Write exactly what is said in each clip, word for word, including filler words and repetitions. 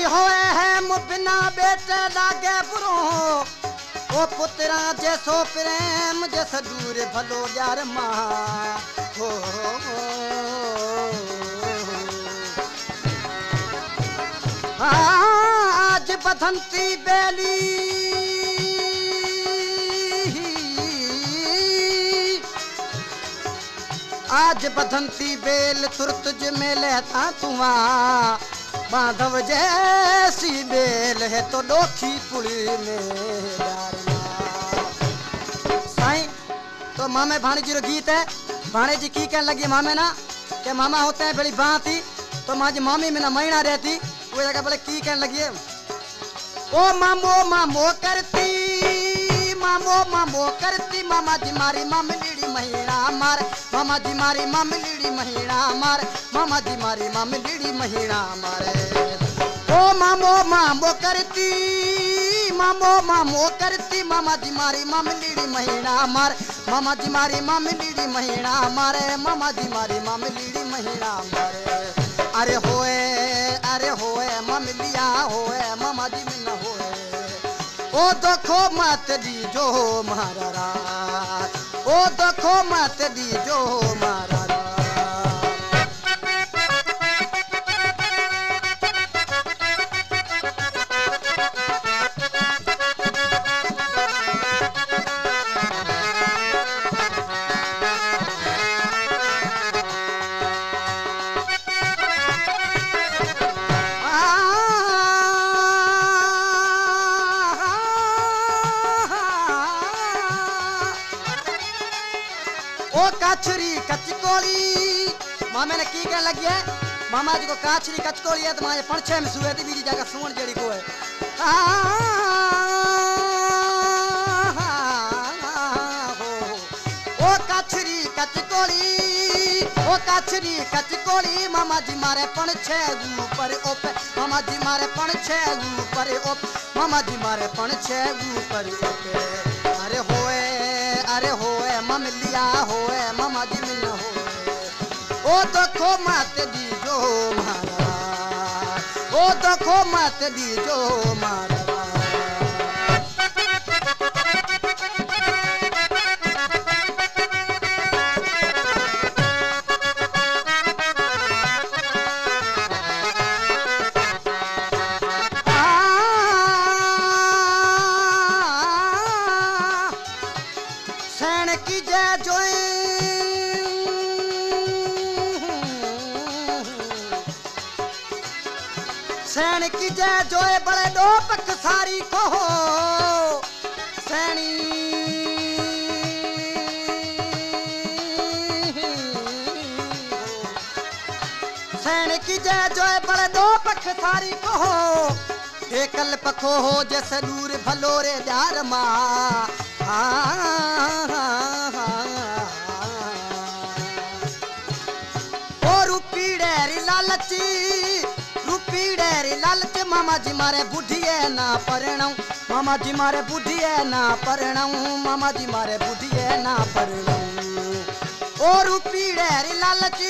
होए है मुबिना बेटे लागे बुरो ओ पुत्रा जैसो प्रेम जैस दूर भलो यार माँ हो आज बधंती बेली आज बधंती बेल तुरतुज में लेता तुआ बांधव जैसी बेल है तो डोखी पुड़ी में साईं। तो मामे भाणी जी रो गीत है। भाणे जी की कहने लगी मामे ना के मामा होते हैं बड़ी बाती तो माजी मामी में ना महीना रहती वो जगह बोले की कहने लगी है ओ मामो मामो करती मामो मामो करती मामा जी मारी मामलीड़ी महीना मार मामा जी मारी मामलीड़ी महीना मार मामा जी मारी मामलीड़ी महीना मारे ओ मामो मामो करती मामो मामो करती मामा जी मारी मामलीड़ी महीना मार मामा जी मारी मामलीड़ी महीना मारे मामा जी मारी मामलीड़ी महीना मारे अरे होए अरे होए ममलिया होए मामा जी में न होए ओ देखो मत दीजो मारा रात ओ देखो मत दीजो मारा रात ओ काछरी कचकोली मामे ने की कहने लगी है मामा जी को काछरी कचकोली है तो माए पंछे में सुए थी बीजी जगह सुवन जेड़ी को है ओ काछरी कचकोली ओ काछरी कचकोली मामा जी मारे पंछे ऊपर ओपे मामा जी मारे पंछे ऊपर ओप मामा जी मारे पंछे ऊपर ओपे अरे होए अरे होए ममलिया होए मामा जी में न होए ओ देखो मत दीजो मारा ओ देखो मत दीजो मारा की जय जोए सैन की जय जोए बड़े दो पक सारी को सैनी सैन की जय जोए बड़े दो पक सारी को एकल पखो हो जैसे दूर भलोरे जार माँ ओ रूपी डेरी लालची रूपी डेरी लालच मामा जी मारे बुढ़िए ना परणाऊ मामा जी मारे बुढ़िए ना परणाऊ मामा जी मारे बुढ़िए ना परणाऊ ओ रूपी डेरी लालची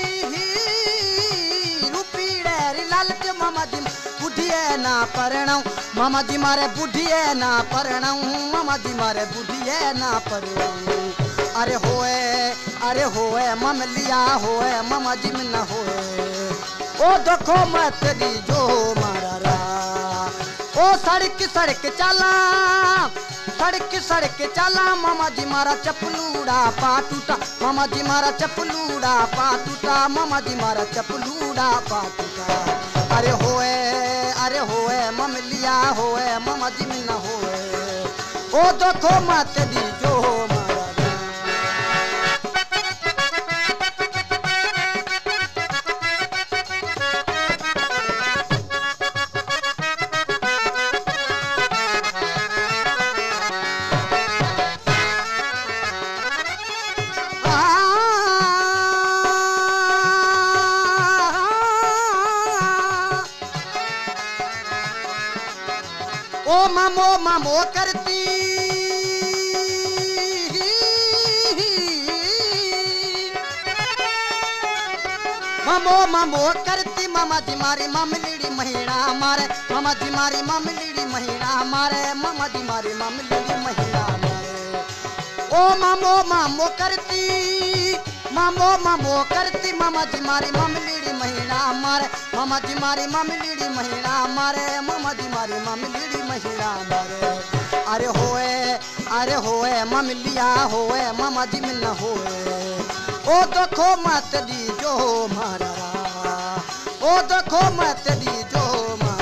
रूपी डेरी लालच मामा जी बुढ़िए ना परणाऊ मामा जी मारे बुढ़िए ना परणाऊ मामा जी मारे बुढ़िए ना परणाऊ अरे होए अरे होए ममलिया होए मामा जी में न होए ओ देखो मत दीजो मारा रा ओ सड़क सड़क चला सड़क सड़क चला मामा जी मारा चपलूड़ा पा टूटा मामा जी मारा चपलूड़ा पा टूटा मामा जी मारा चपलूड़ा पा टूटा अरे होए अरे होए ममलिया होए मामा जी में न होए ओ देखो मत दीजो मारा ओ मामो मामो करती ममो ममो करती मामा जी मारी मामलीड़ी महीना मारे मामा जी मारी मामलीड़ी महीना मारे मामा जी मारी मामलीड़ी महीना मारे ओ ममो ममो करती मामो ममो करती मामा जी मारी मामलीड़ी महीना मारे मामा जी मारी मामलीड़ी महीना मारे मामा जी मारी मामलीड़ी महीना मारे अरे होए अरे होए मामलिया होए मामा जी में न होए ओ देखो मत दी जो मारा ओ देखो मत दी जो मारा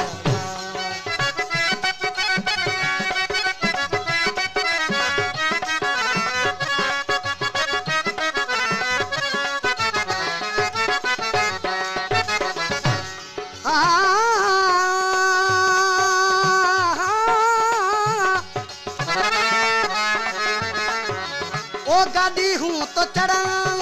ओ गाड़ी हूँ तो चढ़ा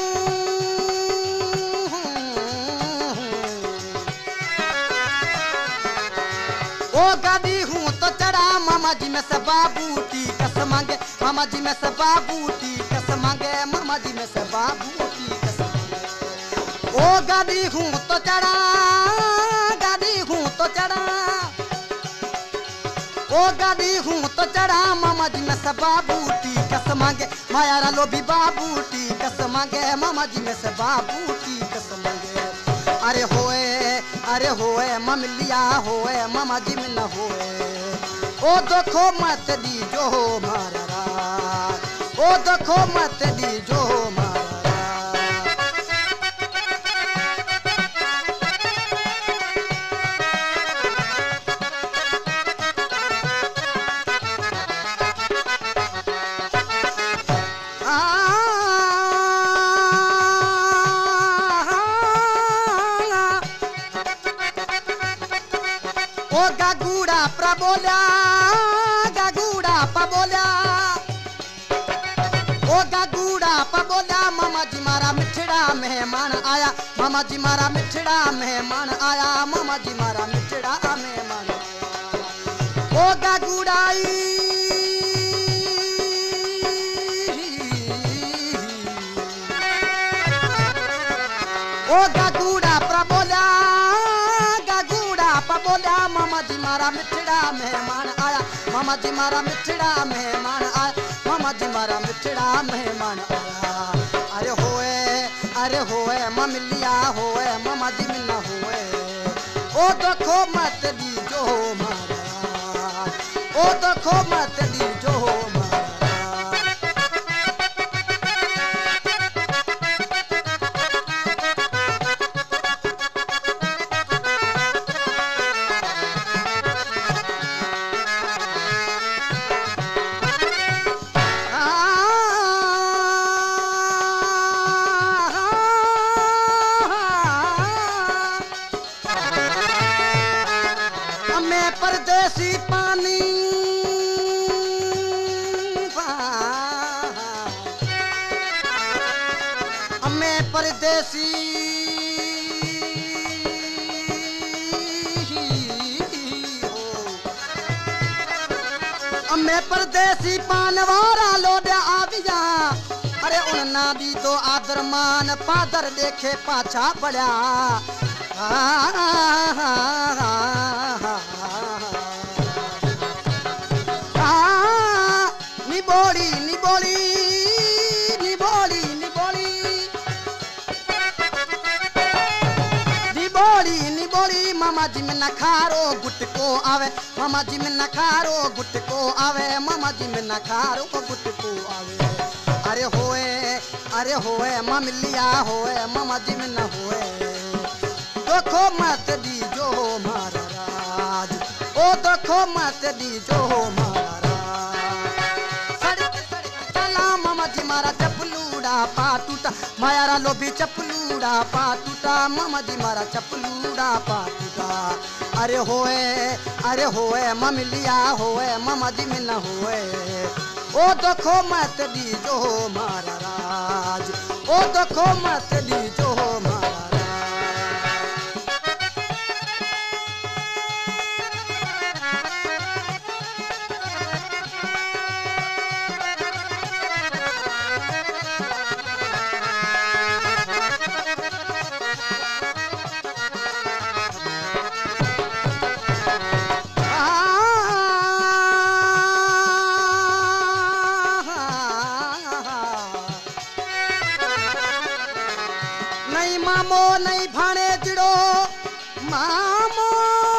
ओ गाड़ी हूँ तो चढ़ा मामा जी में से बाबूटी कस मांगे मामा जी में से बाबूटी कस मांगे मामा जी में से बाबूटी कस मांगे ओ गाड़ी हूँ तो चढ़ा गाड़ी हूँ तो चढ़ा ओ गाड़ी हूँ तो चढ़ा मामा जी में से बाबूटी कस मांगे मायारा लोभी बाबूटी कस मांगे मामा जी में से बाबूटी कस मांगे अरे होए अरे होए ममलिया होए मामा जी में न होए ओ देखो मत दी जो मारा ओ देखो मत दी जो मारा ओ गागुड़ा प्रबोला गागुड़ा पबोला ओ गागुड़ा पबोला मामा जी मारा मिठड़ा मेहमान आया मामा जी मारा मिठड़ा मेहमान आया मामा जी मारा मिठड़ा मेहमान आया ओ गागुड़ाई ओ गागुड़ा प्रबोला बोला मामा जी मारा मिठड़ा मेहमान आया मामा जी मारा मिठड़ा मेहमान आया मामा जी मारा मिठड़ा मेहमान आया अरे होए अरे होए ममलिया होए मामा जी में न होए ओ देखो मत दी जो मारा ओ देखो मत दी जो मारा मैं परदेसी पानी मैं परदेसी मैं परदेसी पानवारा लोड आविया अरे उन नादी तो आदर मान पादर देखे पाछा पड़ा निबोली निबोली निबोली निबोली निबोली निबोली मामा जी में नखारो गुट को आवे मामा जी में नखारो गुट को आवे मामा जी में नखारो गुट को आवे अरे होए अरे होए ममलिया होए मामा जी में न होए देखो मत दी जो मारा राज ओ देखो मत दी जो मारा राज सड़क सड़क चला मामा जी मारा चपलूड़ा पाटूटा मायारा लोभी चपलूड़ा पाटूटा मामा जी मारा चपलूड़ा पाटूटा अरे होए अरे होए ममलिया होए मामा जी में न होए ओ देखो मत दी जो मारा राज ओ देखो मत दी जो मारा राज नहीं भाणे जिड़ो मामो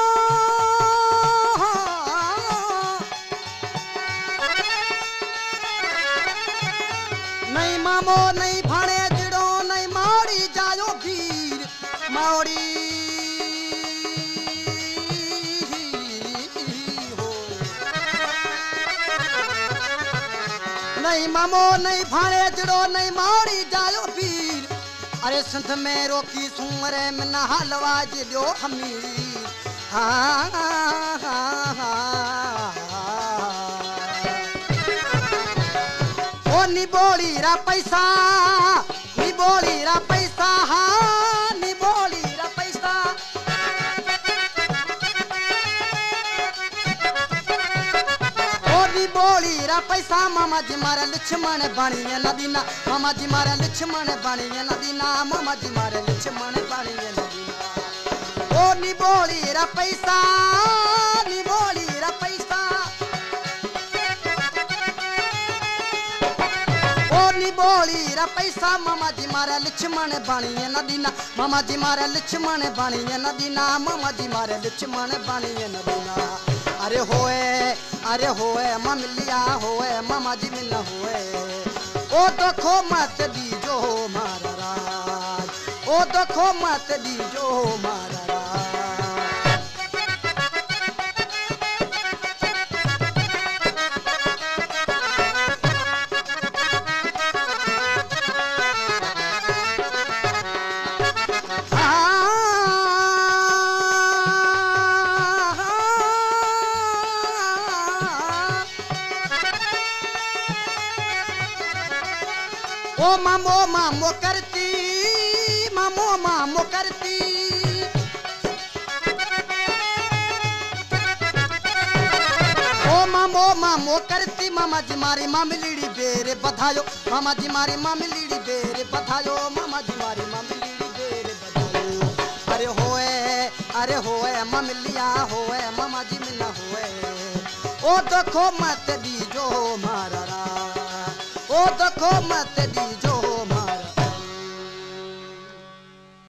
नहीं मामो नहीं भाणे जिड़ो नहीं माड़ी जायो वीर माड़ी नहीं मामो नहीं भाणे जिड़ो नहीं माड़ी जायो वीर अरे संत में रोकी सुमरे में न हलवा जियो हमीर हाँ हाँ हाँ ओ निबोली रा पैसा निबोली रा पैसा हाँ निबोली रा पैसा ओ निबोली रा पैसा मामा जी मारे लक्ष्मण बाणी नदीना मामा जी मारे लक्ष्मण बाणी नदीना मामा जी मारे लक्ष्मण बाणी नदीना ओ निबोली रा पैसा निबोली रा पैसा निबोली रा पैसा मामा जी मारे लक्ष्मण बाणी नदीना मामा जी मारे लक्ष्मण बाणी नदीना मामा जी मारे लक्ष्मण बाणी नदीना अरे होए अरे होए ममलिया होए मामा जी मिल होए ओ देखो मत दीजो मारा राज ओ देखो मत दीजो मारा राज ओ मामो मामो करती मामो मामो करती ओ मामो मामो करती मामा जी मारी मामलीड़ी बेरे बधायो मामा जी मारी मामलीड़ी बेरे बधायो मामा जी मारी मामलीड़ी बेरे बधायो अरे होए अरे होए मामलिया होए मामा जी मिला होए ओ देखो मत दीजो मारा रा ओ देखो मत दीजो